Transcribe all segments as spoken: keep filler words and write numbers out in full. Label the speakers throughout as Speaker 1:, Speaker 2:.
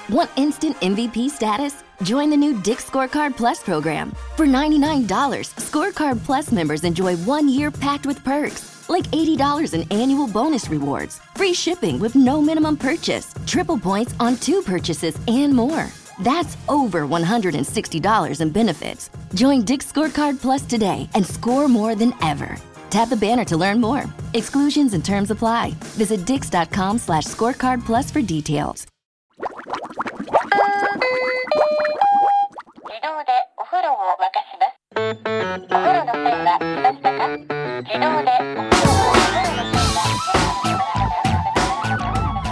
Speaker 1: Want instant M V P status? Join the new Dick's Scorecard Plus program. For ninety-nine dollars, Scorecard Plus members enjoy one year packed with perks, like eighty dollars in annual bonus rewards, free shipping with no minimum purchase, triple points on two purchases, and more. That's over one hundred sixty dollars in benefits. Join Dick's Scorecard Plus today and score more than ever. Tap the banner to learn more. Exclusions and terms apply. Visit dix.com slash scorecard plus for details.
Speaker 2: 自動でお風呂を沸かします。お風呂の線は来ましたか？自動でお風呂を沸かします。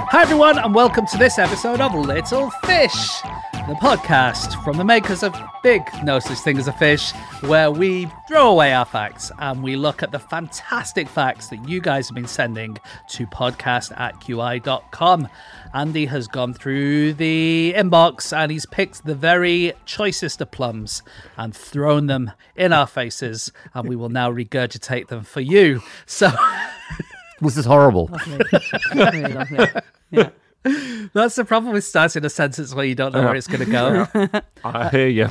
Speaker 3: Hi everyone, and welcome to this episode of Little Fish, the podcast from the makers of Big No Such Thing as a Fish, where we throw away our facts and we look at the fantastic facts that you guys have been sending to podcast at q i dot com. Andy has gone through the inbox and he's picked the very choicest of plums and thrown them in our faces, and we will now regurgitate them for you. So
Speaker 4: this is horrible.
Speaker 5: Lovely, lovely. Yeah.
Speaker 3: That's the problem with starting a sentence where you don't know where it's going to go.
Speaker 4: I hear you.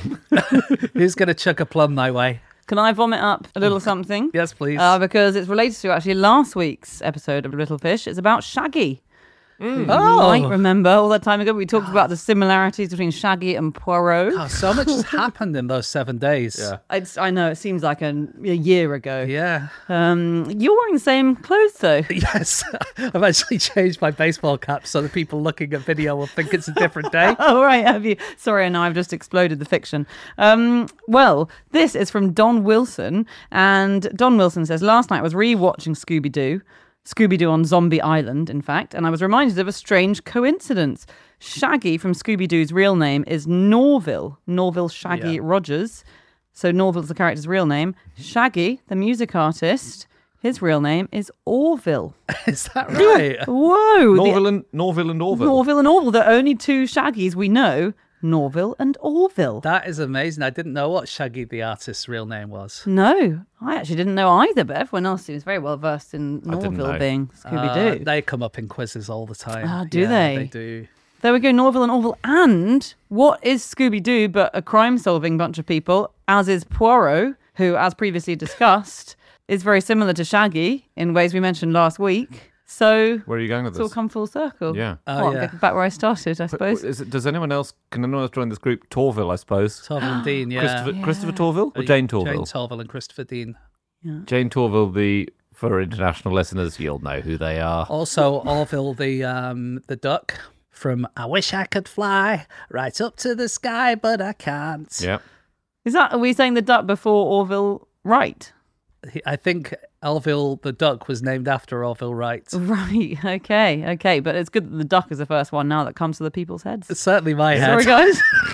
Speaker 3: Who's going to chuck a plum my way?
Speaker 5: Can I vomit up a little something?
Speaker 3: Yes, please.
Speaker 5: Uh, because it's related to actually last week's episode of Little Fish. It's about Shaggy.
Speaker 3: Mm.
Speaker 5: You
Speaker 3: Oh.
Speaker 5: might remember all that time ago we talked about the similarities between Shaggy and Poirot.
Speaker 3: Oh, so much has happened in those seven days.
Speaker 4: Yeah.
Speaker 5: It's, I know, it seems like an, a year ago.
Speaker 3: Yeah.
Speaker 5: Um, you're wearing the same clothes though.
Speaker 3: Yes. I've actually changed my baseball cap so that people looking at video will think it's a different day.
Speaker 5: Oh, right, have you? Sorry, I know I've just exploded the fiction. Um, well, this is from Don Wilson, and Don Wilson says, last night I was re-watching Scooby-Doo, Scooby-Doo on Zombie Island, in fact, and I was reminded of a strange coincidence. Shaggy from Scooby-Doo's real name is Norville, Norville Shaggy
Speaker 3: Yeah.
Speaker 5: Rogers. So Norville's the character's real name. Shaggy, the music artist, his real name is Orville.
Speaker 3: Is that right?
Speaker 5: Whoa! the-
Speaker 4: Norville and Norville and Orville.
Speaker 5: Norville and Orville, the only two Shaggys we know, Norville and Orville.
Speaker 3: That is amazing. I didn't know what Shaggy the artist's real name was.
Speaker 5: No, I actually didn't know either, but everyone else seems very well versed in
Speaker 4: I didn't
Speaker 5: Norville
Speaker 4: know.
Speaker 5: being Scooby-Doo.
Speaker 3: Uh, they come up in quizzes all the time.
Speaker 5: Ah, do
Speaker 3: Yeah,
Speaker 5: they?
Speaker 3: They do.
Speaker 5: There we go, Norville and Orville. And what is Scooby-Doo but a crime-solving bunch of people, as is Poirot, who, as previously discussed, is very similar to Shaggy in ways we mentioned last week. So
Speaker 4: Where are you going with
Speaker 5: it's all
Speaker 4: this?
Speaker 5: come full circle.
Speaker 4: Yeah.
Speaker 3: Oh,
Speaker 5: Well,
Speaker 3: yeah.
Speaker 5: get back where I started, I suppose.
Speaker 4: Is it, does anyone else, can anyone else join this group? Torville, I suppose.
Speaker 3: Torville and Dean, yeah.
Speaker 4: Christopher, Christopher Torville or
Speaker 3: Uh,
Speaker 4: Jane Torville?
Speaker 3: Jane Torville and Christopher Dean.
Speaker 4: Jane Torville, the, for international listeners, you'll know who they are.
Speaker 3: Also, Orville the um the duck from I Wish I Could Fly Right Up to the Sky, but I can't.
Speaker 4: Yeah.
Speaker 5: Is that, are we saying the duck before Orville Wright?
Speaker 3: He- I think Orville the duck was named after Orville Wright.
Speaker 5: Right, okay, okay. But it's good that the duck is the first one now that comes to the people's heads.
Speaker 3: It's certainly my
Speaker 5: Sorry,
Speaker 3: head.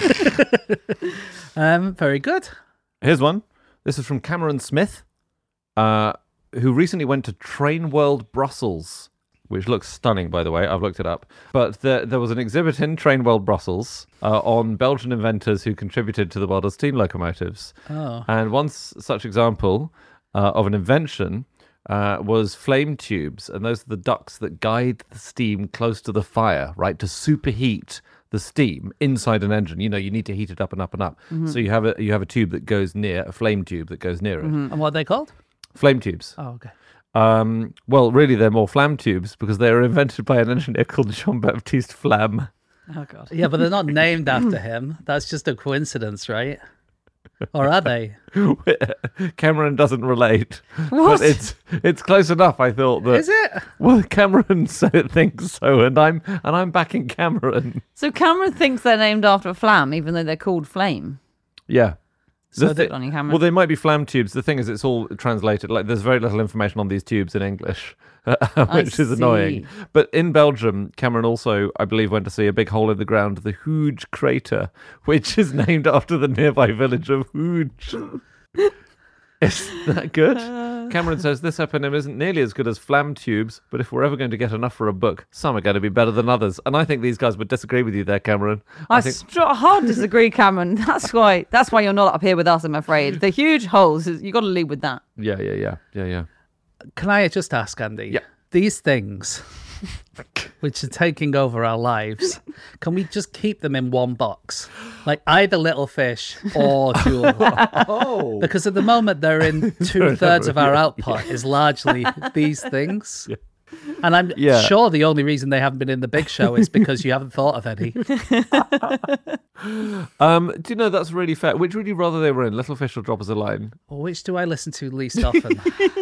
Speaker 5: guys.
Speaker 3: Um, very good.
Speaker 4: Here's one. This is from Cameron Smith, uh, who recently went to Train World Brussels, which looks stunning, by the way. I've looked it up. But there, there was an exhibit in Train World Brussels uh, on Belgian inventors who contributed to the world of steam locomotives.
Speaker 3: Oh.
Speaker 4: And one s- such example uh, of an invention uh, was flame tubes. And those are the ducts that guide the steam close to the fire, right, to superheat the steam inside an engine. You know, you need to heat it up and up and up. So you have a you have a tube that goes near, a flame tube that goes near it.
Speaker 3: And what are they called?
Speaker 4: Flame tubes.
Speaker 3: Oh, okay.
Speaker 4: Um, well, really, they're more flam tubes because they were invented by an engineer called Jean-Baptiste Flamme.
Speaker 5: Oh, God.
Speaker 3: Yeah, but they're not named after him. That's just a coincidence, right? Or are they?
Speaker 4: Cameron doesn't relate,
Speaker 5: What?
Speaker 4: but it's it's close enough. I thought that.
Speaker 3: Is it?
Speaker 4: Well, Cameron so thinks so, and I'm and I'm backing Cameron.
Speaker 5: So Cameron thinks they're named after a flam, even though they're called flame.
Speaker 4: Yeah.
Speaker 5: So
Speaker 4: The
Speaker 5: good
Speaker 4: thi-
Speaker 5: on you, Cameron.
Speaker 4: well, they might be flam tubes. The thing is, it's all translated. Like, there's very little information on these tubes in English, which is annoying.
Speaker 5: see.
Speaker 4: But in Belgium, Cameron also, I believe, went to see a big hole in the ground, the Hooge crater, which is named after the nearby village of Hooge. Is that good? Cameron says this eponym isn't nearly as good as flam tubes, but if we're ever going to get enough for a book, some are going to be better than others. And I think these guys would disagree with you there, Cameron.
Speaker 5: I,
Speaker 4: I think
Speaker 5: str- hard disagree, Cameron. That's why. That's why you're not up here with us. I'm afraid the huge holes. You got to lead with that.
Speaker 4: yeah, yeah, yeah, yeah, yeah.
Speaker 3: Can I just ask, Andy?
Speaker 4: Yeah.
Speaker 3: These things which are taking over our lives, can we just keep them in one box? Like either little fish or Joule.
Speaker 4: Oh.
Speaker 3: Because at the moment they're in two-thirds of our output is largely these things.
Speaker 4: Yeah.
Speaker 3: And I'm
Speaker 4: Yeah.
Speaker 3: sure the only reason they haven't been in the big show is because you haven't thought of any.
Speaker 4: Um, do you know that's really fair? Which would you rather they were in, Little Fish or Drop Us a Line?
Speaker 3: Or which do I listen to least often?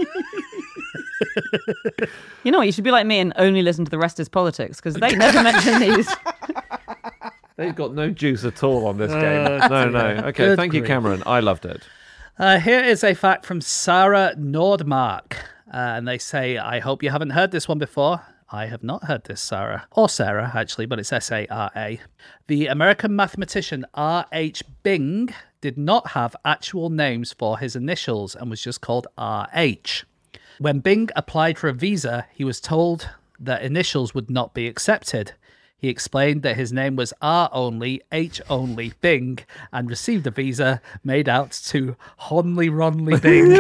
Speaker 5: You know what? You should be like me and only listen to The Rest Is Politics, because they never mention these.
Speaker 4: They've got no juice at all on this
Speaker 3: Uh,
Speaker 4: game. No, no. Okay,
Speaker 3: Good
Speaker 4: thank you,
Speaker 3: grief.
Speaker 4: Cameron. I loved it.
Speaker 3: Uh, here is a fact from Sarah Nordmark. Uh, and they say, I hope you haven't heard this one before. I have not heard this, Sarah. Or Sarah, actually, but it's S A R A. The American mathematician R H Bing did not have actual names for his initials and was just called R H. When Bing applied for a visa, he was told that initials would not be accepted. He explained that his name was R only, H only, Bing, and received a visa made out to Honley Ronley Bing.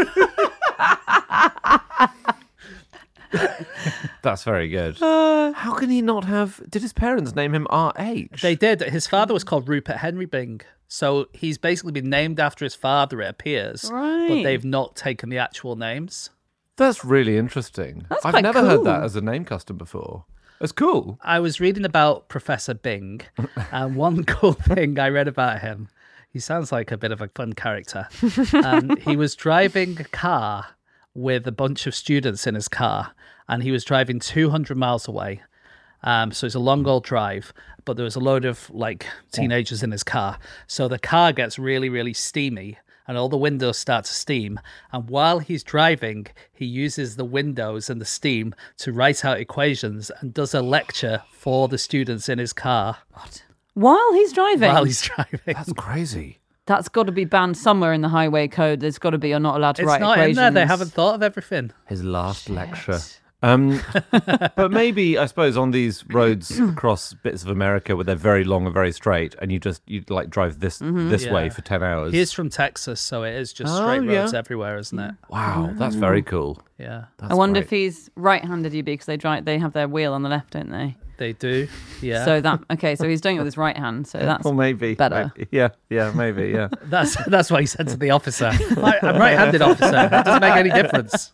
Speaker 4: That's very good. How can he not have... Did his parents name him R H?
Speaker 3: They did. His father was called Rupert Henry Bing. So he's basically been named after his father, it appears.
Speaker 5: Right.
Speaker 3: But they've not taken the actual names.
Speaker 4: That's really interesting.
Speaker 5: That's
Speaker 4: I've
Speaker 5: quite
Speaker 4: never heard
Speaker 5: cool.
Speaker 4: that as a name custom before. It's cool.
Speaker 3: I was reading about Professor Bing, and one cool thing I read about him, he sounds like a bit of a fun character. Um, he was driving a car with a bunch of students in his car, and he was driving two hundred miles away. Um, so it's a long old drive, but there was a load of like teenagers in his car. So the car gets really, really steamy, and all the windows start to steam. And while he's driving, he uses the windows and the steam to write out equations and does a lecture for the students in his car
Speaker 5: While he's driving.
Speaker 3: while he's driving.
Speaker 4: That's crazy.
Speaker 5: That's got to be banned somewhere in the highway code. There's got to be, you're not allowed to
Speaker 3: It's
Speaker 5: write
Speaker 3: not
Speaker 5: equations.
Speaker 3: in there. They haven't thought of everything.
Speaker 4: His last lecture. Um, but maybe, I suppose, on these roads across bits of America where they're very long and very straight, and you just, you like drive this this
Speaker 3: Yeah.
Speaker 4: way for ten hours.
Speaker 3: He is from Texas, so it is just
Speaker 4: Oh,
Speaker 3: straight roads
Speaker 4: yeah.
Speaker 3: everywhere, isn't it?
Speaker 4: Wow, that's very cool.
Speaker 3: Yeah,
Speaker 4: That's
Speaker 5: I wonder
Speaker 4: great.
Speaker 5: if he's right-handed, you be, because they drive, they have their wheel on the left, don't they?
Speaker 3: they do. Yeah.
Speaker 5: So that okay, so he's doing it with his right hand. So that's
Speaker 4: Well, maybe.
Speaker 5: better.
Speaker 4: Maybe. Yeah, yeah, maybe, yeah.
Speaker 3: That's that's what he said to the officer. I, I'm right-handed, officer. It doesn't make any difference.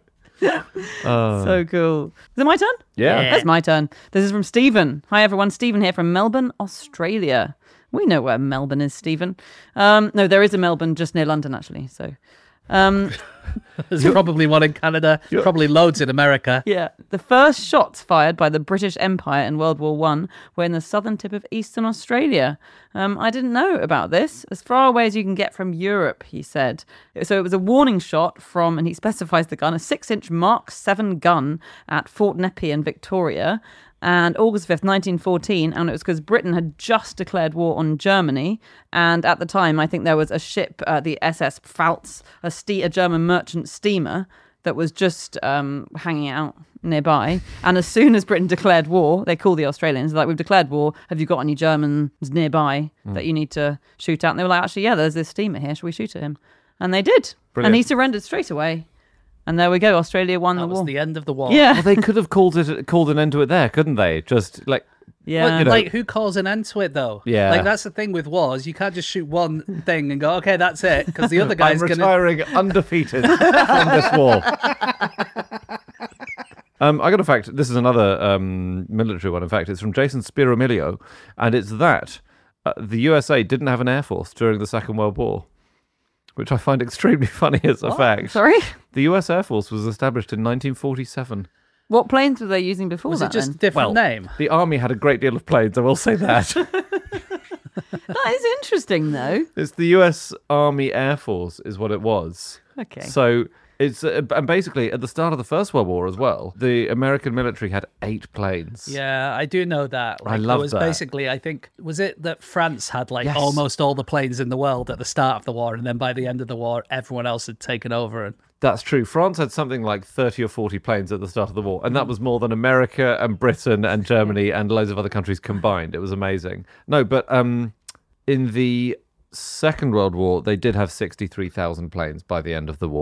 Speaker 5: so cool. Is it my turn?
Speaker 4: Yeah.
Speaker 3: Yeah.
Speaker 5: That's my turn. This is from Stephen. Hi everyone, Stephen here from Melbourne, Australia. We know where Melbourne is, Stephen. Um, no, there is a Melbourne just near London, actually. So, um,
Speaker 3: There's probably one in Canada, probably loads in America.
Speaker 5: yeah, the first shots fired by the British Empire in World War One were in the southern tip of eastern Australia. Um, I didn't know about this. As far away as you can get from Europe, he said. So it was a warning shot from, and he specifies the gun, a six-inch Mark seven gun at Fort Nepean, Victoria. And August fifth, nineteen fourteen, and it was because Britain had just declared war on Germany. And at the time, I think there was a ship, uh, the S S Pfalz, a, ste- a German merchant steamer, that was just um, hanging out nearby. And as soon as Britain declared war, they called the Australians, like, we've declared war, have you got any Germans nearby that you need to shoot at? And they were like, actually, yeah, there's this steamer here, shall we shoot at him? And they did.
Speaker 4: Brilliant.
Speaker 5: And he surrendered straight away. And there we go, Australia won
Speaker 3: That
Speaker 5: the
Speaker 3: was
Speaker 5: war.
Speaker 3: the end of the war.
Speaker 5: Yeah.
Speaker 4: Well, they could have called it called an end to it there, couldn't they? Just like
Speaker 5: Yeah.
Speaker 3: Well,
Speaker 4: you know-
Speaker 3: like, who calls an end to it, though?
Speaker 4: Yeah.
Speaker 3: Like, that's the thing with wars. You can't just shoot one thing and go, okay, that's it, because the other
Speaker 4: I'm
Speaker 3: guy's going to...
Speaker 4: retiring undefeated from this war. Um, I got a fact. This is another um, military one. In fact, it's from Jason Spiramilio, and it's that uh, the U S A didn't have an air force during the Second World War, which I find extremely funny as a fact.
Speaker 5: Sorry?
Speaker 4: The U S Air Force was established in nineteen forty-seven.
Speaker 5: What planes were they using before
Speaker 3: Was
Speaker 5: that
Speaker 3: it just a
Speaker 5: then?
Speaker 3: different
Speaker 4: Well,
Speaker 3: name?
Speaker 4: The Army had a great deal of planes, I will say that.
Speaker 5: That is interesting, though.
Speaker 4: It's the U S Army Air Force is what it was.
Speaker 5: Okay.
Speaker 4: So it's uh, and basically at the start of the First World War as well, the American military had eight planes.
Speaker 3: Yeah, I do know that.
Speaker 4: I
Speaker 3: Like,
Speaker 4: love
Speaker 3: it was
Speaker 4: that.
Speaker 3: basically, I think, was it that France had like
Speaker 4: Yes.
Speaker 3: almost all the planes in the world at the start of the war, and then by the end of the war, everyone else had taken over. And
Speaker 4: That's true. France had something like thirty or forty planes at the start of the war, and that was more than America and Britain and Germany and loads of other countries combined. It was amazing. No, but um, in the Second World War, they did have sixty-three thousand planes by the end of the war.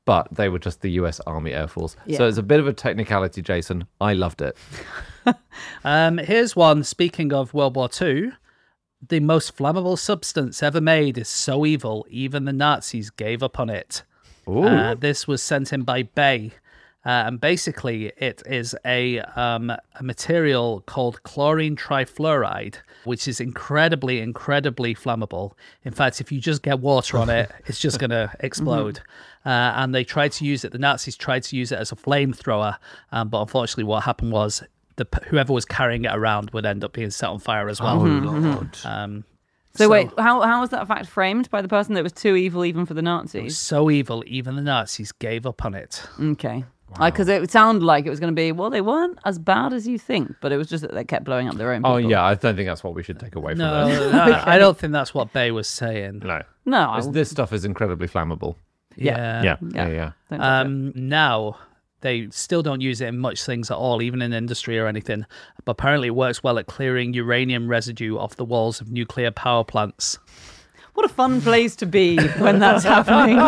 Speaker 4: but they were just the U S Army Air Force.
Speaker 5: Yeah.
Speaker 4: So it's a bit of a technicality, Jason. I loved it.
Speaker 3: Um, here's one. Speaking of World War Two, the most flammable substance ever made is so evil, even the Nazis gave up on it.
Speaker 4: Ooh.
Speaker 3: Uh, this was sent in by Bay. Uh, and basically, it is a, um, a material called chlorine trifluoride, which is incredibly, incredibly flammable. In fact, if you just get water on it, it's just going to explode. Uh, and they tried to use it, the Nazis tried to use it as a flamethrower. Um, but unfortunately, what happened was the whoever was carrying it around would end up being set on fire as well.
Speaker 4: Oh, Lord.
Speaker 3: Um,
Speaker 5: So, wait, how how was that fact framed by the person that was too evil even for the Nazis?
Speaker 3: So evil, even the Nazis gave up on it.
Speaker 5: Okay. Because it sounded like it was going to be, well, they weren't as bad as you think, but it was just that they kept blowing up their own people.
Speaker 4: Oh, yeah. I don't think that's what we should take away from
Speaker 3: No,
Speaker 4: this.
Speaker 3: I, I don't think that's what Bay was saying.
Speaker 4: No.
Speaker 5: No.
Speaker 4: This, this stuff is incredibly flammable.
Speaker 3: Yeah.
Speaker 4: Yeah,
Speaker 5: Yeah.
Speaker 4: yeah, yeah.
Speaker 5: Don't touch it.
Speaker 3: Um, now, they still don't use it in much things at all, even in industry or anything. But apparently it works well at clearing uranium residue off the walls of nuclear power plants.
Speaker 5: What a fun place to be when that's happening.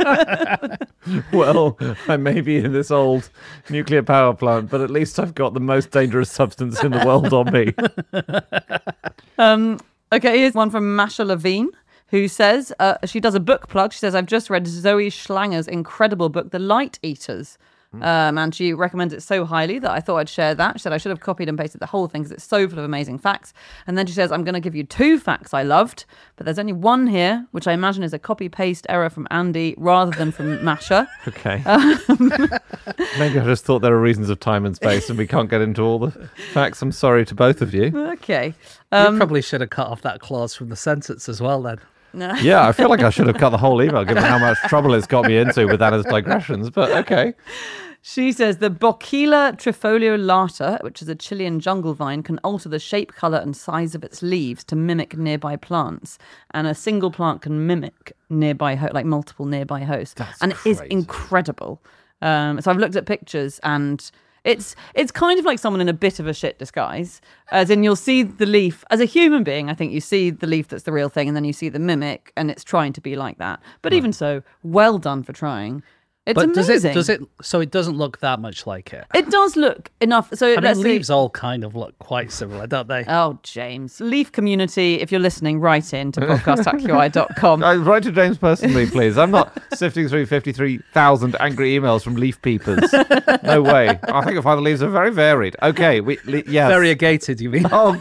Speaker 4: Well, I may be in this old nuclear power plant, but at least I've got the most dangerous substance in the world on me.
Speaker 5: Um, okay, here's one from Masha Levine, who says, uh, she does a book plug. She says, I've just read Zoe Schlanger's incredible book, The Light Eaters. Um, and she recommends it so highly that I thought I'd share that. She said I should have copied and pasted the whole thing because it's so full of amazing facts. And then she says, I'm going to give you two facts I loved, but there's only one here, which I imagine is a copy-paste error from Andy rather than from Masha.
Speaker 4: Okay. Maybe I just thought there are reasons of time and space and we can't get into all the facts. I'm sorry to both of you.
Speaker 5: Okay.
Speaker 3: you
Speaker 5: Um,
Speaker 3: probably should have cut off that clause from the sentence as well then.
Speaker 5: no.
Speaker 4: Yeah, I feel like I should have cut the whole email given how much trouble it's got me into with Anna's digressions, but okay.
Speaker 5: She says the Bocchilla trifoliolata, which is a Chilean jungle vine, can alter the shape, colour and size of its leaves to mimic nearby plants. And a single plant can mimic nearby, ho- like multiple nearby hosts.
Speaker 4: That's
Speaker 5: and it is
Speaker 4: crazy.
Speaker 5: incredible. Um, so I've looked at pictures and it's it's kind of like someone in a bit of a shit disguise. As in you'll see the leaf, as a human being, I think you see the leaf that's the real thing and then you see the mimic and it's trying to be like that. But even so, well done for trying. It's
Speaker 3: but
Speaker 5: amazing.
Speaker 3: does it, does it, so it doesn't look that much like it?
Speaker 5: It does look enough. So
Speaker 3: I mean,
Speaker 5: let's
Speaker 3: leaves
Speaker 5: see.
Speaker 3: all kind of look quite similar, don't they?
Speaker 5: Oh, James. Leaf community, if you're listening, write in to podcast at q i dot com.
Speaker 4: Uh, write to James personally, please. I'm not sifting through fifty-three thousand angry emails from leaf peepers. No way. I think I find the leaves are very varied. Okay, we, le- yes.
Speaker 3: Variegated, you mean?
Speaker 4: Oh.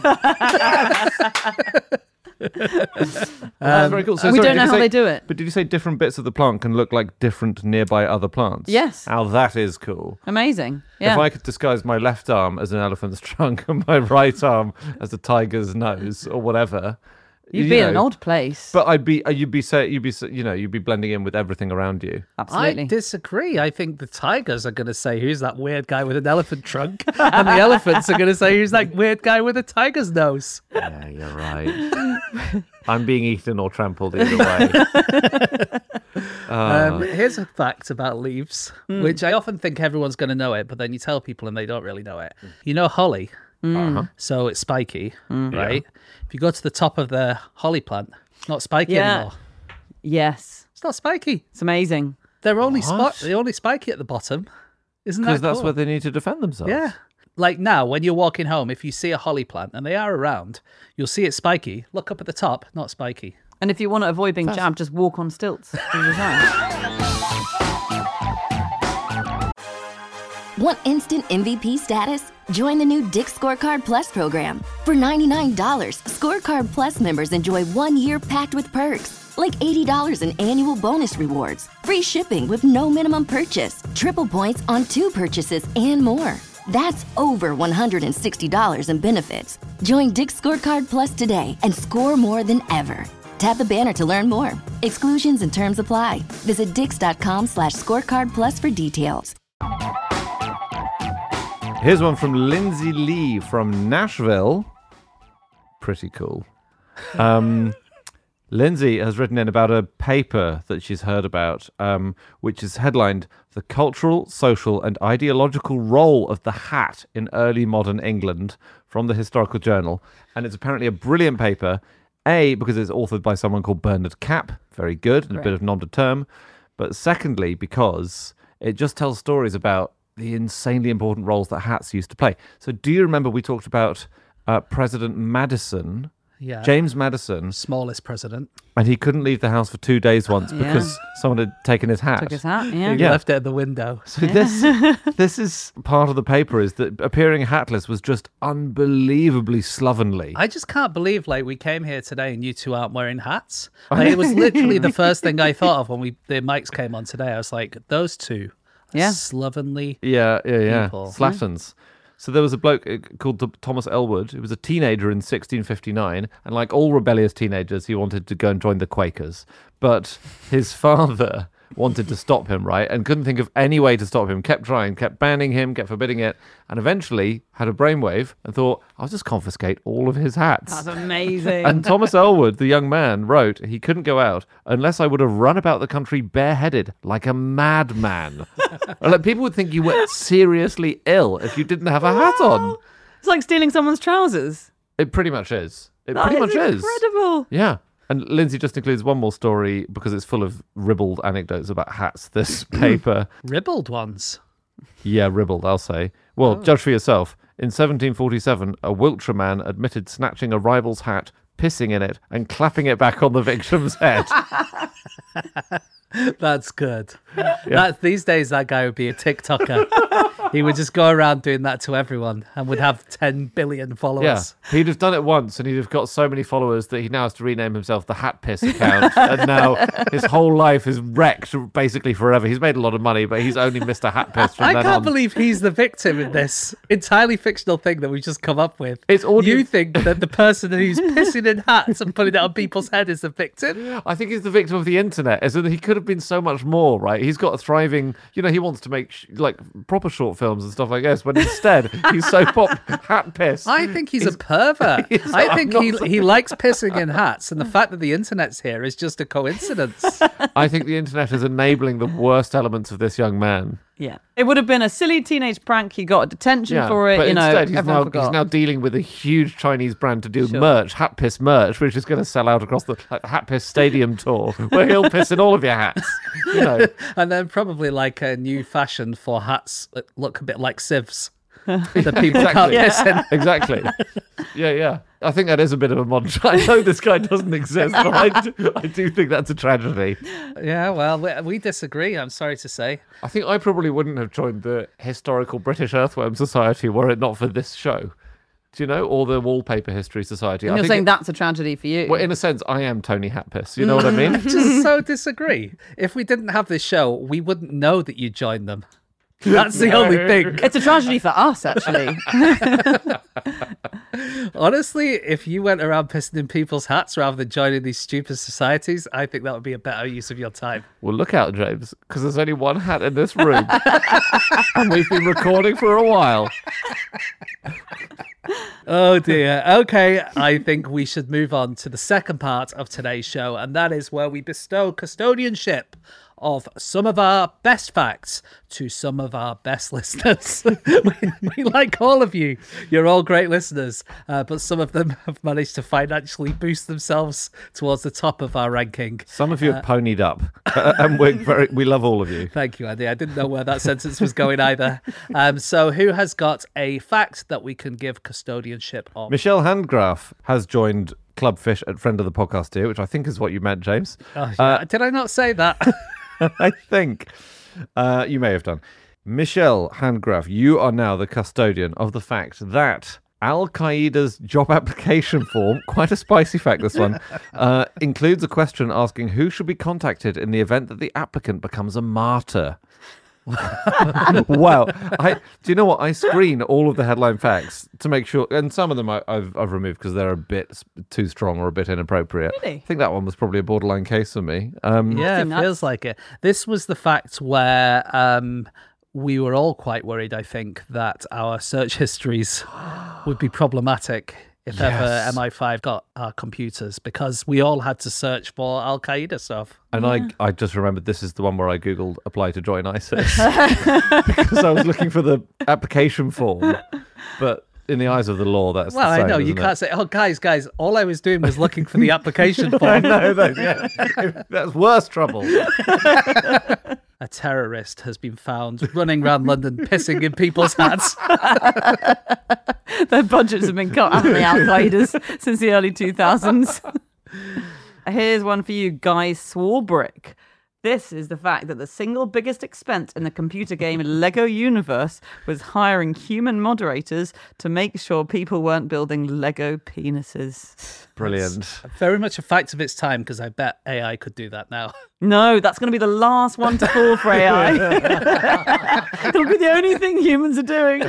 Speaker 4: That's very cool. So,
Speaker 5: we
Speaker 4: sorry,
Speaker 5: don't
Speaker 4: did
Speaker 5: know
Speaker 4: you
Speaker 5: how
Speaker 4: say-
Speaker 5: they do it.
Speaker 4: But did you say different bits of the plant can look like different nearby other plants?
Speaker 5: Yes.
Speaker 4: Now that is cool.
Speaker 5: Amazing. Yeah.
Speaker 4: If I could disguise my left arm as an elephant's trunk and my right arm as a tiger's nose or whatever,
Speaker 5: You'd
Speaker 4: you
Speaker 5: be
Speaker 4: know,
Speaker 5: in an odd place.
Speaker 4: But I'd be, uh, you'd be, say, you'd be, say- you know, you'd be blending in with everything around you.
Speaker 5: Absolutely.
Speaker 3: I disagree. I think the tigers are going to say, who's that weird guy with an elephant trunk? And the elephants are going to say, who's that weird guy with a tiger's nose?
Speaker 4: Yeah, you're right. I'm being eaten or trampled either way.
Speaker 3: Um, here's a fact about leaves, which I often think everyone's going to know it, but then you tell people and they don't really know it. You know holly?
Speaker 4: Uh-huh.
Speaker 3: So it's spiky, right? If you go to the top of the holly plant, it's not spiky
Speaker 5: Yeah.
Speaker 3: anymore.
Speaker 5: Yes.
Speaker 3: It's not spiky.
Speaker 5: It's amazing.
Speaker 3: They're only spot.
Speaker 4: What?
Speaker 3: They're only spiky at the bottom. Isn't that
Speaker 4: Because that's
Speaker 3: cool?
Speaker 4: where they need to defend themselves.
Speaker 3: Yeah. Like now, when you're walking home, if you see a holly plant, and they are around, you'll see it spiky. Look up at the top, not spiky.
Speaker 5: And if you want to avoid being jabbed, just walk on stilts all the time.
Speaker 1: Want instant M V P status? Join the new Dick's Scorecard Plus program. For ninety-nine dollars, Scorecard Plus members enjoy one year packed with perks, like eighty dollars in annual bonus rewards, free shipping with no minimum purchase, triple points on two purchases, and more. That's over one hundred sixty dollars in benefits. Join Dick's Scorecard Plus today and score more than ever. Tap the banner to learn more. Exclusions and terms apply. Visit dix.com slash scorecard plus for details.
Speaker 4: Here's one from Lindsay Lee from Nashville. Pretty cool. Um, Lindsay has written in about a paper that she's heard about, um, which is headlined "The Cultural, Social and Ideological Role of the Hat in Early Modern England" from the Historical Journal. And it's apparently a brilliant paper, A, because it's authored by someone called Bernard Capp, very good, and a bit of nom de terme. But secondly, because it just tells stories about the insanely important roles that hats used to play. So do you remember we talked about uh, President Madison,
Speaker 3: Yeah.
Speaker 4: James Madison,
Speaker 3: Smallest president.
Speaker 4: and he couldn't leave the house for two days once
Speaker 5: Yeah.
Speaker 4: because someone had taken his hat.
Speaker 5: Took his hat, yeah.
Speaker 3: He
Speaker 4: Yeah.
Speaker 3: left it at the window.
Speaker 4: So this this is part of the paper, is that appearing hatless was just unbelievably slovenly.
Speaker 3: I just can't believe like we came here today and you two aren't wearing hats. Like, it was literally the first thing I thought of when we the mics came on today. I was like, those two are
Speaker 5: Yeah.
Speaker 3: slovenly.
Speaker 4: Yeah, yeah, yeah.
Speaker 3: People.
Speaker 4: Slatterns. So there was a bloke uh, called Th- Thomas Elwood, who was a teenager in sixteen fifty-nine, and like all rebellious teenagers, he wanted to go and join the Quakers. But his father wanted to stop him, right, and couldn't think of any way to stop him, kept trying, kept banning him, kept forbidding it, and eventually had a brainwave and thought, I'll just confiscate all of his hats.
Speaker 5: That's amazing.
Speaker 4: And Thomas Elwood, the young man, wrote he couldn't go out unless I would have run about the country bareheaded like a madman. And, like, people would think you were seriously ill if you didn't have a hat on.
Speaker 5: It's like stealing someone's trousers.
Speaker 4: It pretty much is. It
Speaker 5: That
Speaker 4: pretty
Speaker 5: is
Speaker 4: much is.
Speaker 5: incredible.
Speaker 4: Yeah. And Lindsay just includes one more story because it's full of ribald anecdotes about hats. This paper.
Speaker 3: Ribbled ones.
Speaker 4: Yeah, ribald, I'll say. Well, judge for yourself. In seventeen forty-seven, a Wiltshire man admitted snatching a rival's hat, pissing in it, and clapping it back on the victim's head.
Speaker 3: That's good. That, these days, that guy would be a TikToker. He would just go around doing that to everyone and would have ten billion followers.
Speaker 4: Yeah, he'd have done it once and he'd have got so many followers that he now has to rename himself the Hat Piss account. And now his whole life is wrecked basically forever. He's made a lot of money, but he's only Mister Hat Piss from
Speaker 3: I
Speaker 4: then
Speaker 3: can't
Speaker 4: on.
Speaker 3: believe he's the victim in this entirely fictional thing that we've just come up with.
Speaker 4: It's audio-
Speaker 3: You think that the person who's pissing in hats and putting it on people's head is the victim?
Speaker 4: I think he's the victim of the internet. As in, he could have been so much more, right? He's got a thriving, you know, he wants to make sh- like proper short films and stuff like this, but instead he's so pop Hat Piss.
Speaker 3: I think he's, a pervert.
Speaker 4: he's-
Speaker 3: I
Speaker 4: I'm
Speaker 3: think
Speaker 4: not
Speaker 3: he
Speaker 4: saying-
Speaker 3: he likes pissing in hats, and the fact that the internet's here is just a coincidence.
Speaker 4: I think the internet is enabling the worst elements of this young man.
Speaker 5: Yeah. It would have been a silly teenage prank. He got detention
Speaker 4: Yeah,
Speaker 5: for it.
Speaker 4: but
Speaker 5: You know,
Speaker 4: instead he's
Speaker 5: everyone
Speaker 4: now,
Speaker 5: forgot.
Speaker 4: he's now dealing with a huge Chinese brand to do
Speaker 5: Sure.
Speaker 4: merch, Hat Piss merch, which is going to sell out across the like, the Hat Piss Stadium tour, where he'll piss in all of your hats. You know,
Speaker 3: And then probably like a new fashion for hats that look a bit like sieves that people
Speaker 4: Exactly.
Speaker 3: can't piss in.
Speaker 4: exactly. Yeah, yeah. I think that is a bit of a montage. I know this guy doesn't exist, but I do, I do think that's a tragedy.
Speaker 3: Yeah, well, we, we disagree, I'm sorry to say.
Speaker 4: I think I probably wouldn't have joined the Historical British Earthworm Society were it not for this show. Do you know? Or the Wallpaper History Society.
Speaker 5: And
Speaker 4: I
Speaker 5: you're
Speaker 4: think
Speaker 5: saying
Speaker 4: it-
Speaker 5: that's a tragedy for you.
Speaker 4: Well, in a sense, I am Tony Hatpiss. You know what I mean?
Speaker 3: Just so disagree. If we didn't have this show, we wouldn't know that you joined them. That's the only thing.
Speaker 5: It's a tragedy for us, actually.
Speaker 3: Honestly, if you went around pissing in people's hats rather than joining these stupid societies, I think that would be a better use of your time.
Speaker 4: Well, look out, James, because there's only one hat in this room. And we've been recording for a while.
Speaker 3: Oh dear. Okay, I think we should move on to the second part of today's show, and that is where we bestow custodianship of some of our best facts to some of our best listeners. we, we like all of you. You're all great listeners, uh, but some of them have managed to financially boost themselves towards the top of our ranking.
Speaker 4: Some of you have ponied up, uh, and we're very, we love all of you.
Speaker 3: Thank you, Andy. I didn't know where that sentence was going either. Um, so who has got a fact that we can give custodianship of?
Speaker 4: Michelle Handgraf has joined Club Fish at Friend of the Podcast here, which I think is what you meant, James.
Speaker 3: Oh, yeah. Did I not say that?
Speaker 4: I think uh, you may have done. Michelle Handgraf, you are now the custodian of the fact that Al Qaeda's job application form, quite a spicy fact this one, uh, includes a question asking who should be contacted in the event that the applicant becomes a martyr. Wow. I, do you know what? I screen all of the headline facts to make sure, and some of them I, I've, I've removed because they're a bit s- too strong or a bit inappropriate.
Speaker 5: Really?
Speaker 4: I think that one was probably a borderline case for me. Um,
Speaker 3: Yeah, it
Speaker 5: nuts.
Speaker 3: feels like it. This was the fact where um, we were all quite worried, I think, that our search histories would be problematic if ever
Speaker 4: Yes.
Speaker 3: M I five got our computers, because we all had to search for Al Qaeda stuff.
Speaker 4: And I, I just remembered this is the one where I Googled apply to join ISIS because I was looking for the application form. But in the eyes of the law, that's
Speaker 3: Well,
Speaker 4: the same,
Speaker 3: I know you
Speaker 4: isn't
Speaker 3: can't
Speaker 4: it?
Speaker 3: say, "Oh, guys, guys, all I was doing was looking for the application
Speaker 4: I
Speaker 3: form."
Speaker 4: know that. Yeah. That's worse trouble.
Speaker 3: A terrorist has been found running around London, pissing in people's hats.
Speaker 5: Their budgets have been cut, haven't they, Al Qaeda's, since the early two thousands. Here's one for you, Guy Swarbrick. This is the fact that the single biggest expense in the computer game Lego Universe was hiring human moderators to make sure people weren't building Lego penises.
Speaker 4: Brilliant.
Speaker 3: Very much a fact of its time, because I bet A I could do that now.
Speaker 5: No, that's going to be the last one to fall for A I. It'll be the only thing humans are doing.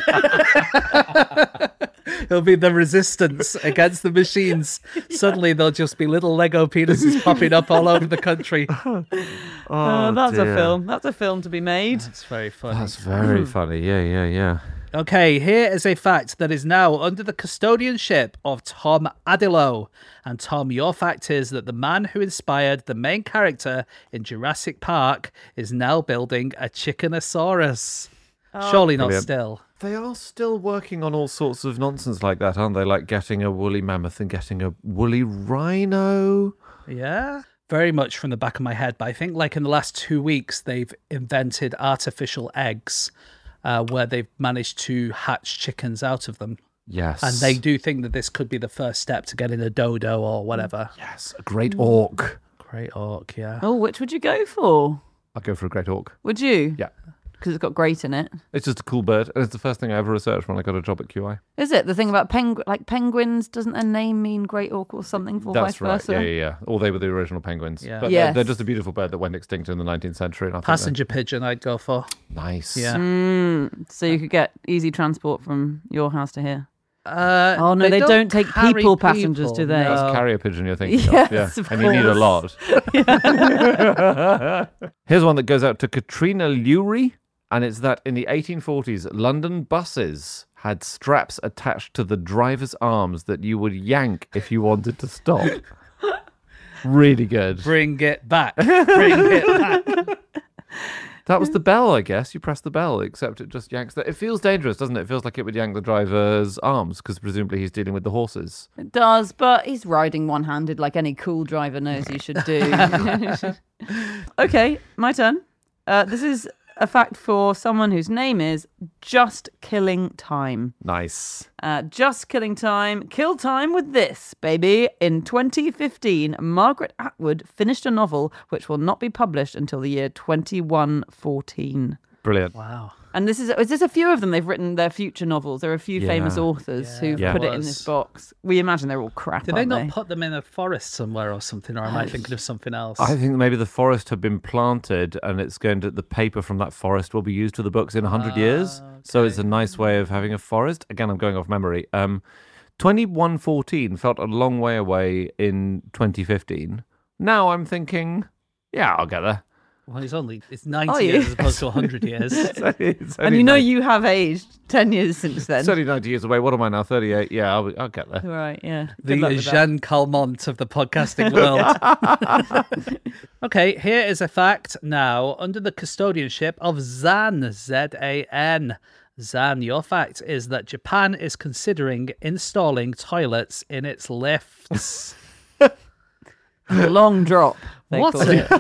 Speaker 3: It'll be the resistance against the machines. Suddenly there'll just be little Lego penises popping up all over the country.
Speaker 4: Oh,
Speaker 5: Uh, that's
Speaker 4: dear.
Speaker 5: a film. That's a film to be made.
Speaker 3: It's very funny.
Speaker 4: That's very funny. Yeah, yeah, yeah.
Speaker 3: Okay, here is a fact that is now under the custodianship of Tom Adilo. And Tom, your fact is that the man who inspired the main character in Jurassic Park is now building a Chickenosaurus. Surely not
Speaker 4: Brilliant.
Speaker 3: still.
Speaker 4: They are still working on all sorts of nonsense like that, aren't they? Like getting a woolly mammoth and getting a woolly rhino.
Speaker 3: Yeah, very much from the back of my head. But I think like in the last two weeks, they've invented artificial eggs uh, where they've managed to hatch chickens out of them.
Speaker 4: Yes.
Speaker 3: And they do think that this could be the first step to getting a dodo or whatever.
Speaker 4: Yes, a great orc.
Speaker 3: Great orc, yeah.
Speaker 5: Oh, which would you go for?
Speaker 4: I'll go for a great orc.
Speaker 5: Would you?
Speaker 4: Yeah.
Speaker 5: Because it's got great in it.
Speaker 4: It's just a cool bird, and it's the first thing I ever researched when I got a job at Q I.
Speaker 5: Is it? The thing about pengu- like penguins, doesn't their name mean great orc or something, or
Speaker 4: That's
Speaker 5: vice
Speaker 4: right.
Speaker 5: versa?
Speaker 4: Yeah, yeah, yeah. Or they were the original penguins.
Speaker 3: Yeah.
Speaker 4: But
Speaker 5: Yes.
Speaker 4: they're, they're just a beautiful bird that went extinct in the nineteenth century. And I think
Speaker 3: Passenger pigeon I'd go for.
Speaker 4: they're nice.
Speaker 3: Yeah.
Speaker 5: Mm, so you could get easy transport from your house to here.
Speaker 3: Uh,
Speaker 5: Oh, no, they don't take
Speaker 3: carry
Speaker 5: people passengers, do they?
Speaker 4: That's
Speaker 3: No.
Speaker 4: carrier pigeon you're thinking
Speaker 5: Yes,
Speaker 4: of. Yeah.
Speaker 5: of
Speaker 4: And you need a
Speaker 5: course.
Speaker 4: lot. Here's one that goes out to Katrina Lewry. And it's that in the eighteen forties, London buses had straps attached to the driver's arms that you would yank if you wanted to stop. Really good.
Speaker 3: Bring it back. Bring it back.
Speaker 4: That was the bell, I guess. You press the bell, except it just yanks that. It feels dangerous, doesn't it? It feels like it would yank the driver's arms because presumably he's dealing with the horses.
Speaker 5: It does, but he's riding one-handed like any cool driver knows he should do. Okay, my turn. Uh, this is a fact for someone whose name is Just Killing Time.
Speaker 4: Nice.
Speaker 5: Uh, Just Killing Time. Kill time with this, baby. In twenty fifteen, Margaret Atwood finished a novel which will not be published until the year twenty-one fourteen.
Speaker 4: Brilliant.
Speaker 3: Wow.
Speaker 5: And this is, is this a few of them? They've written their future novels. There are a few
Speaker 4: Yeah.
Speaker 5: famous authors
Speaker 3: Yeah,
Speaker 5: who've
Speaker 4: Yeah.
Speaker 5: put
Speaker 3: it
Speaker 5: it in
Speaker 3: was.
Speaker 5: this box. We imagine they're all crap,
Speaker 3: Did they
Speaker 5: aren't
Speaker 3: not
Speaker 5: they?
Speaker 3: put them in a forest somewhere or something? Or am I thinking of something else?
Speaker 4: I think maybe the forest had been planted and it's going to, the paper from that forest will be used for the books in one hundred years. So it's a nice way of having a forest. Again, I'm going off memory. Um, twenty-one fourteen felt a long way away in twenty fifteen. Now I'm thinking, yeah, I'll get there.
Speaker 3: Well, it's only it's ninety
Speaker 5: Are you?
Speaker 3: years as opposed to one hundred years.
Speaker 4: It's only- it's
Speaker 5: And
Speaker 4: only
Speaker 5: you know
Speaker 4: nine-
Speaker 5: you have aged ten years since then.
Speaker 4: It's only ninety years away. What am I now? thirty-eight? Yeah, I'll, I'll get there.
Speaker 5: Right, yeah. Good
Speaker 3: The
Speaker 5: luck with that.
Speaker 3: Jean Calment of the podcasting world. Okay, here is a fact now under the custodianship of Zan, Z A N. Zan, your fact is that Japan is considering installing toilets in its lifts.
Speaker 5: Long drop. They
Speaker 3: What?
Speaker 5: call it.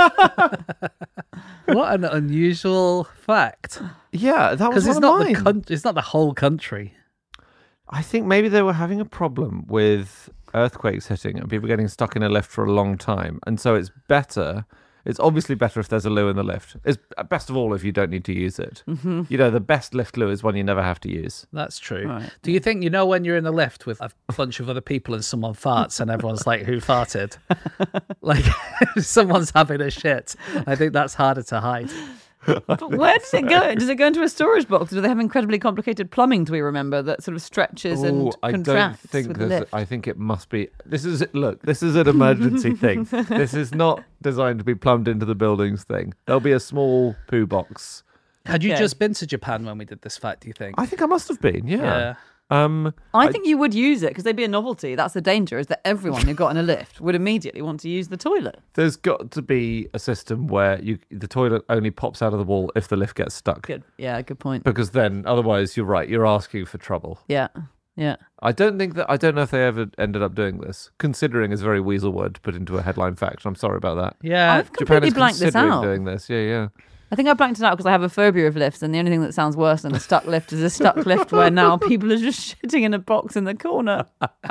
Speaker 3: What an unusual fact.
Speaker 4: Yeah, that was
Speaker 3: Because it's
Speaker 4: one
Speaker 3: not
Speaker 4: of
Speaker 3: the
Speaker 4: mine.
Speaker 3: con- it's not the whole country.
Speaker 4: I think maybe they were having a problem with earthquakes hitting and people getting stuck in a lift for a long time. And so it's better. It's obviously better if there's a loo in the lift. It's best of all if you don't need to use it. Mm-hmm. You know, the best lift loo is one you never have to use.
Speaker 3: That's true.
Speaker 5: Right.
Speaker 3: Do you think, you know, when you're in the lift with a bunch of other people and someone farts and everyone's like, who farted? Like, if someone's having a shit. I think that's harder to hide.
Speaker 5: But where does it go? Does it go into a storage box? Do they have incredibly complicated plumbing, do we remember, that sort of stretches and
Speaker 4: Ooh, I don't
Speaker 5: contracts
Speaker 4: think
Speaker 5: with the
Speaker 4: there's.
Speaker 5: lift?
Speaker 4: I think it must be. This is look. This is an emergency thing. This is not designed to be plumbed into the buildings thing. There'll be a small poo box.
Speaker 3: Had you
Speaker 5: Okay.
Speaker 3: just been to Japan when we did this fact, do you think?
Speaker 4: I think I must have been. Yeah.
Speaker 3: Yeah.
Speaker 4: Um,
Speaker 5: I think you would use it because they'd be a novelty. That's the danger, is that everyone who got in a lift would immediately want to use the toilet.
Speaker 4: there's got to be a system where you the toilet only pops out of the wall if the lift gets stuck.
Speaker 5: Good. Yeah, good point.
Speaker 4: Because then, otherwise, you're right. You're asking for trouble.
Speaker 5: Yeah, yeah.
Speaker 4: I don't think that. I don't know if they ever ended up doing this. Considering is a very weasel word to put into a headline fact. I'm sorry about that.
Speaker 3: Yeah.
Speaker 5: I've
Speaker 4: Japan
Speaker 5: completely
Speaker 4: is
Speaker 5: blanked this
Speaker 4: considering
Speaker 5: out.
Speaker 4: doing this. Yeah, yeah.
Speaker 5: I think I blanked it out because I have a phobia of lifts, and the only thing that sounds worse than a stuck lift is a stuck lift where now people are just shitting in a box in the corner.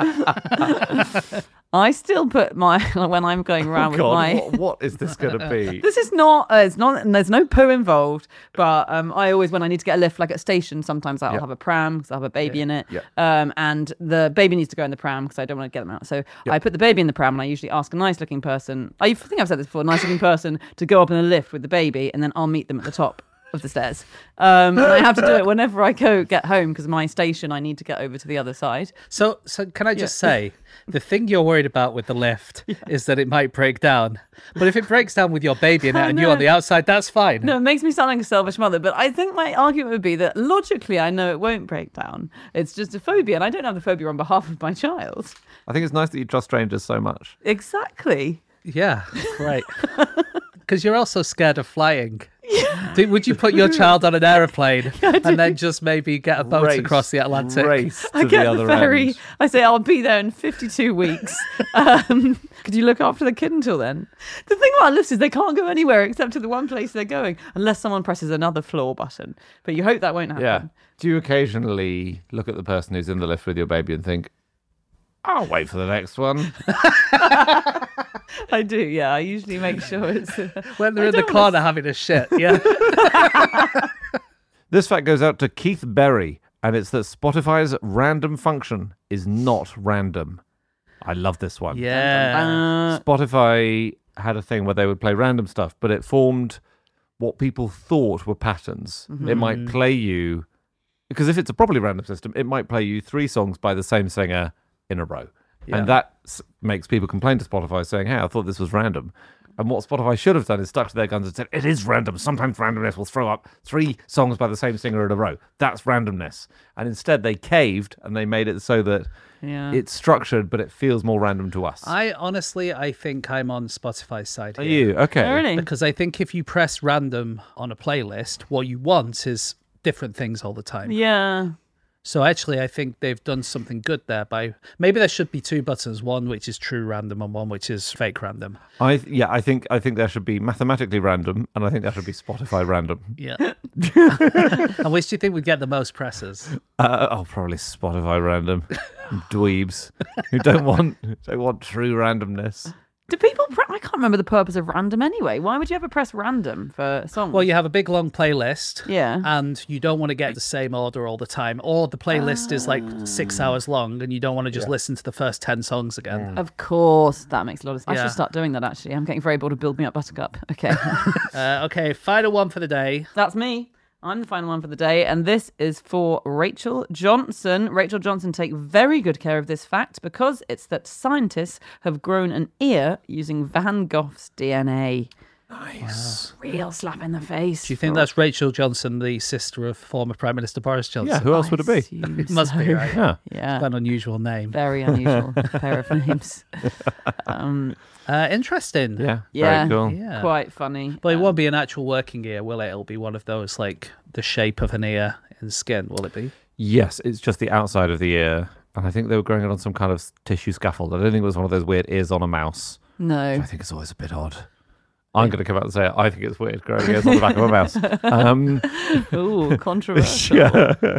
Speaker 5: I still put my like when I'm going around
Speaker 4: Oh,
Speaker 5: with
Speaker 4: God,
Speaker 5: my.
Speaker 4: what, what is this going to be?
Speaker 5: This is not. Uh, it's not. There's no poo involved. But um, I always, when I need to get a lift, like at stations, sometimes I'll
Speaker 4: Yeah.
Speaker 5: have a pram because I have a baby in it.
Speaker 4: Yeah.
Speaker 5: Um, and the baby needs to go in the pram because I don't want to get them out. So I put the baby in the pram, and I usually ask a nice-looking person. I think I've said this before. A nice-looking person to go up in the lift with the baby, and then I'll meet them at the top of the stairs. Um, and I have to do it whenever I go get home because my station, I need to get over to the other side.
Speaker 3: So, so can I just say, the thing you're worried about with the lift is that it might break down. But if it breaks down with your baby in it
Speaker 5: I
Speaker 3: and you
Speaker 5: know.
Speaker 3: on the outside, that's fine.
Speaker 5: No, it makes me sound like a selfish mother, but I think my argument would be that logically I know it won't break down. It's just a phobia, and I don't have the phobia on behalf of my child.
Speaker 4: I think it's nice that you trust strangers so much.
Speaker 5: Exactly.
Speaker 3: Yeah, great. Because you're also scared of flying. Do- Would you put your child on an aeroplane and then just maybe get a boat
Speaker 4: Race,
Speaker 3: across the Atlantic?
Speaker 4: Race to
Speaker 5: I
Speaker 4: the
Speaker 5: get
Speaker 4: other
Speaker 5: the ferry.
Speaker 4: end.
Speaker 5: I say I'll be there in fifty-two weeks. Um, could you look after the kid until then? The thing about lifts is they can't go anywhere except to the one place they're going, unless someone presses another floor button. But you hope that won't happen.
Speaker 4: Yeah. Do you occasionally look at the person who's in the lift with your baby and think, I'll wait for the next one?
Speaker 5: I do. Yeah, I usually make sure it's. Uh,
Speaker 3: When they're
Speaker 5: I
Speaker 3: in the
Speaker 5: don't
Speaker 3: corner
Speaker 5: wanna-
Speaker 3: having a shit, yeah.
Speaker 4: This fact goes out to Keith Berry, and it's that Spotify's random function is not random. I love this one.
Speaker 3: Yeah.
Speaker 5: Uh,
Speaker 4: Spotify had a thing where they would play random stuff, but it formed what people thought were patterns. It might play you, because if it's a properly random system, it might play you three songs by the same singer in a row.
Speaker 3: Yeah.
Speaker 4: And that s- makes people complain to Spotify saying, hey, I thought this was random. And what Spotify should have done is stuck to their guns and said, it is random. Sometimes randomness will throw up three songs by the same singer in a row. That's randomness. And instead they caved and they made it so that
Speaker 5: yeah.
Speaker 4: it's structured, but it feels more random to us.
Speaker 3: I honestly, I think I'm on Spotify's side
Speaker 4: Are
Speaker 3: here.
Speaker 4: you? Okay.
Speaker 5: Oh, really?
Speaker 3: Because I think if you press random on a playlist, what you want is different things all the time.
Speaker 5: Yeah.
Speaker 3: So actually, I think they've done something good there by maybe there should be two buttons, one which is true random and one which is fake random.
Speaker 4: I yeah, I think I think there should be mathematically random, and I think there should be Spotify random.
Speaker 3: Yeah. And which do you think would get the most presses?
Speaker 4: Uh, oh, probably Spotify random. Dweebs who don't want don't want true randomness.
Speaker 5: Do people? Pre- I can't remember the purpose of random anyway. Why would you ever press random for a song?
Speaker 3: Well, you have a big long playlist.
Speaker 5: Yeah.
Speaker 3: And you don't want to get the same order all the time. Or the playlist is like six hours long and you don't want to just listen to the first ten songs again.
Speaker 5: Of course, that makes a lot of sense. I
Speaker 3: Yeah.
Speaker 5: should start doing that, actually. I'm getting very bored of Build Me Up Buttercup. Okay.
Speaker 3: Uh, okay, final one for the day.
Speaker 5: That's me. I'm the final one for the day, and this is for Rachel Johnson. Rachel Johnson, take very good care of this fact because it's that scientists have grown an ear using Van Gogh's D N A.
Speaker 3: Nice.
Speaker 5: Real slap in the face.
Speaker 3: Do you think that's Rachel Johnson, the sister of former Prime Minister Boris Johnson?
Speaker 4: Yeah, who else would it be?
Speaker 3: It must be, right?
Speaker 4: Yeah.
Speaker 5: Yeah.
Speaker 3: Quite an unusual name.
Speaker 5: Very unusual pair of names. Um,
Speaker 3: Uh, interesting.
Speaker 4: Yeah.
Speaker 5: yeah,
Speaker 4: Very cool.
Speaker 3: Yeah.
Speaker 5: quite funny.
Speaker 3: But it
Speaker 5: Um,
Speaker 3: won't be an actual working ear, will it? It'll be one of those, like, the shape of an ear in skin, will it be?
Speaker 4: Yes, it's just the outside of the ear. And I think they were growing it on some kind of tissue scaffold. I don't think it was one of those weird ears on a mouse.
Speaker 5: No.
Speaker 4: I think it's always a bit odd. I'm going to come out and say it. I think it's weird growing ears on the back of a mouse. Um,
Speaker 5: Ooh, controversial.
Speaker 4: yeah.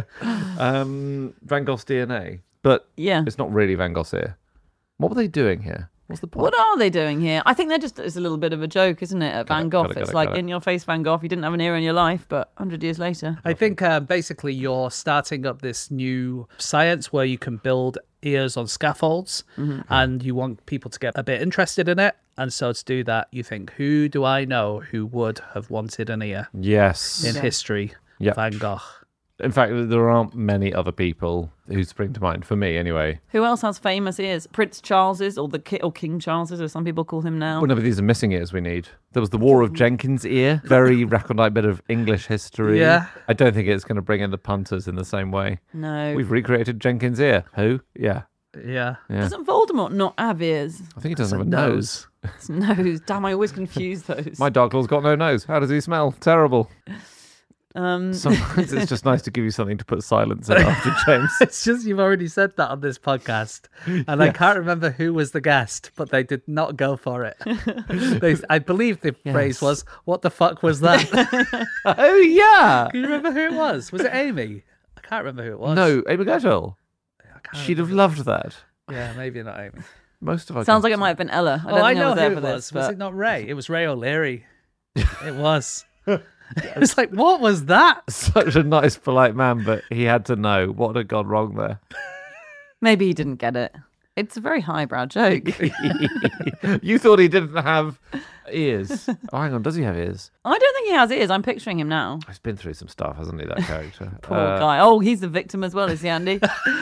Speaker 4: um, Van Gogh's D N A. But
Speaker 5: Yeah.
Speaker 4: it's not really Van Gogh's ear. What were they doing here? What's the point?
Speaker 5: What are they doing here? I think they're just, it's a little bit of a joke, isn't it, at
Speaker 4: Got
Speaker 5: Van
Speaker 4: it,
Speaker 5: Gogh?
Speaker 4: got it, got
Speaker 5: It's
Speaker 4: it,
Speaker 5: like,
Speaker 4: got it.
Speaker 5: in your face, Van Gogh, you didn't have an ear in your life, but one hundred years later.
Speaker 3: I think uh, basically you're starting up this new science where you can build ears on scaffolds and you want people to get a bit interested in it. And so to do that, you think, who do I know who would have wanted an ear
Speaker 4: Yes.
Speaker 3: in history?
Speaker 4: Yep.
Speaker 3: Van Gogh.
Speaker 4: In fact, there aren't many other people who spring to mind, for me anyway.
Speaker 5: Who else has famous ears? Prince Charles's, or the ki- or King Charles's, as some people call him now.
Speaker 4: Well, no, but these are missing ears we need. There was the War of Jenkins' ear, very recondite bit of English history.
Speaker 3: Yeah.
Speaker 4: I don't think it's going to bring in the punters in the same way.
Speaker 5: No.
Speaker 4: We've recreated Jenkins' ear. Who? Yeah.
Speaker 3: Yeah.
Speaker 4: Yeah.
Speaker 5: Doesn't Voldemort not have ears?
Speaker 4: I think he doesn't have a
Speaker 3: nose.
Speaker 4: nose.
Speaker 5: It's nose. Damn, I always confuse those.
Speaker 4: My Dark Lord's got no nose. How does he smell? Terrible.
Speaker 5: Um,
Speaker 4: Sometimes it's just nice to give you something to put silence in after, James.
Speaker 3: It's just you've already said that on this podcast, and I can't remember who was the guest, but they did not go for it. they, I believe the
Speaker 4: Yes.
Speaker 3: phrase was, "What the fuck was that?"
Speaker 4: Oh, yeah.
Speaker 3: Can you remember who it was? Was it Amy? I can't remember who it was.
Speaker 4: No, Amy Getchell.
Speaker 3: I can't
Speaker 4: She'd have
Speaker 3: remember.
Speaker 4: loved that.
Speaker 3: Yeah, maybe not Amy.
Speaker 4: Most of our
Speaker 5: sounds like it
Speaker 4: guests-
Speaker 5: might have been Ella. I
Speaker 3: Oh,
Speaker 5: don't
Speaker 3: I
Speaker 5: think I
Speaker 3: know
Speaker 5: was there
Speaker 3: who
Speaker 5: for
Speaker 3: it
Speaker 5: this.
Speaker 3: was. Was
Speaker 5: but-
Speaker 3: it not Ray? It was Ray O'Leary. It was. It's like, what was that?
Speaker 4: Such a nice, polite man, but he had to know what had gone wrong there.
Speaker 5: Maybe he didn't get it. It's a very highbrow joke.
Speaker 4: You thought he didn't have ears. Oh, hang on, does he have ears?
Speaker 5: I don't think he has ears. I'm picturing him now.
Speaker 4: He's been through some stuff, hasn't he, that character?
Speaker 5: Poor
Speaker 4: Uh,
Speaker 5: guy. Oh, he's the victim as well, is he, Andy?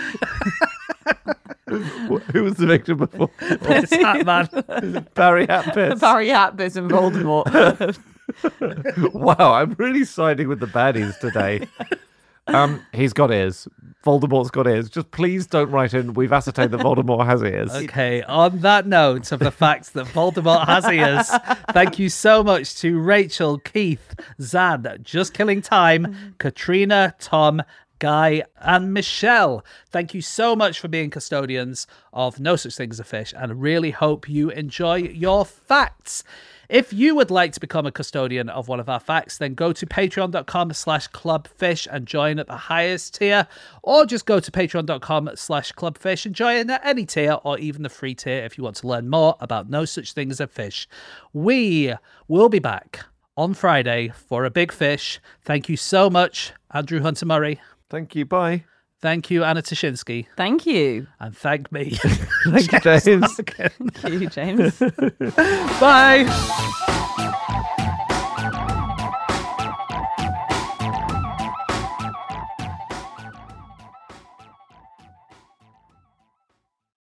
Speaker 4: wh- Who was the victim before?
Speaker 3: It's that man.
Speaker 4: Barry Hatpis.
Speaker 5: Barry Hatbis and Voldemort.
Speaker 4: Wow, I'm really siding with the baddies today. Um, he's got ears. Voldemort's got ears. Just please don't write in. We've ascertained that Voldemort has ears.
Speaker 3: Okay, on that note of the fact that Voldemort has ears, thank you so much to Rachel, Keith, Zan, Just Killing Time, Katrina, Tom, Guy, and Michelle. Thank you so much for being custodians of No Such Thing as a Fish, and I really hope you enjoy your facts. If you would like to become a custodian of one of our facts, then go to patreon.com slash clubfish and join at the highest tier, or just go to patreon.com slash clubfish and join at any tier, or even the free tier if you want to learn more about No Such Thing as a Fish. We will be back on Friday for a big fish. Thank you so much, Andrew Hunter Murray.
Speaker 4: Thank you. Bye.
Speaker 3: Thank you, Anna Tashinsky.
Speaker 5: Thank you.
Speaker 3: And thank me.
Speaker 4: Thank you, James.
Speaker 5: Thank you, James.
Speaker 3: Bye.